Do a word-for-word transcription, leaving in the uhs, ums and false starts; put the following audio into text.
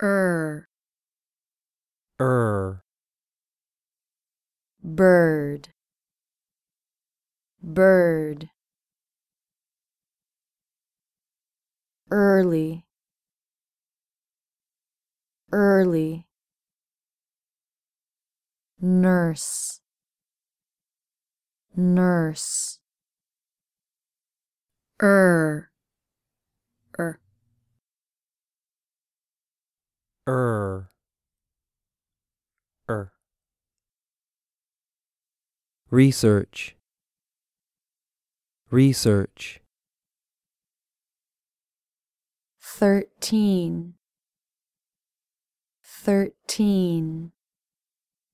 er, er, bird, bird, early, early, nurse, nurse, er, er, er, er. Research, research. thirteen, thirteen,